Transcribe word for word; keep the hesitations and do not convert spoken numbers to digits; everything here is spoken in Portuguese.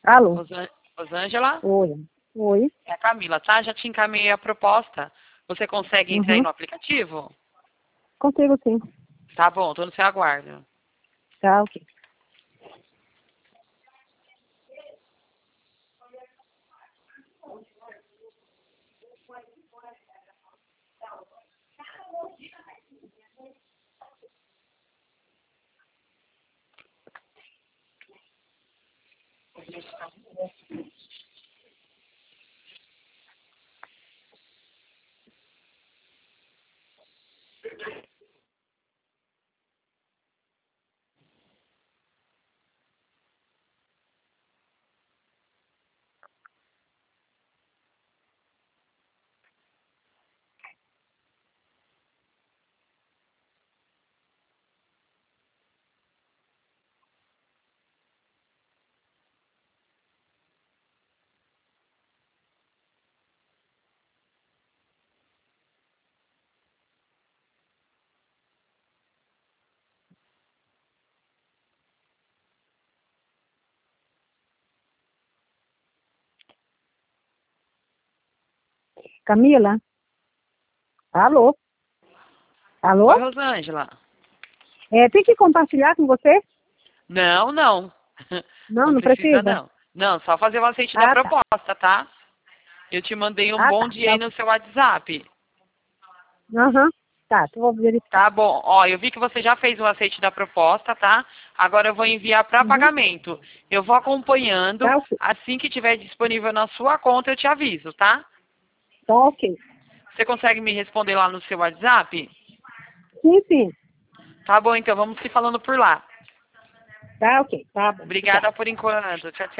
Alô? Rosan- Rosângela? Oi. Oi. É a Camila, tá? Já te encaminhei a proposta. Você consegue entrar aí Uhum. no aplicativo? Consigo sim. Tá bom, tô no seu aguardo. Tá, ok. Camila? Alô? Oi, Alô? Rosângela. É, tem que compartilhar com você? Não, não. Não, Não não precisa, precisa? não. Não, só fazer o aceite da Ah, tá. proposta, tá? Eu te mandei um Ah, bom tá. dia Tá, aí ok. no seu WhatsApp. Aham. Tá, tu vou verificar. Tá bom. Ó, eu vi que você já fez o aceite da proposta, tá? Agora eu vou enviar para Uhum. pagamento. Eu vou acompanhando. Tá, ok. Assim que tiver disponível na sua conta, eu te aviso, tá? Tá, ok. Você consegue me responder lá no seu WhatsApp? Sim, sim. Tá bom, então vamos se falando por lá. Tá, ok. Tá bom. Obrigada. Obrigada por enquanto. Tchau, tchau.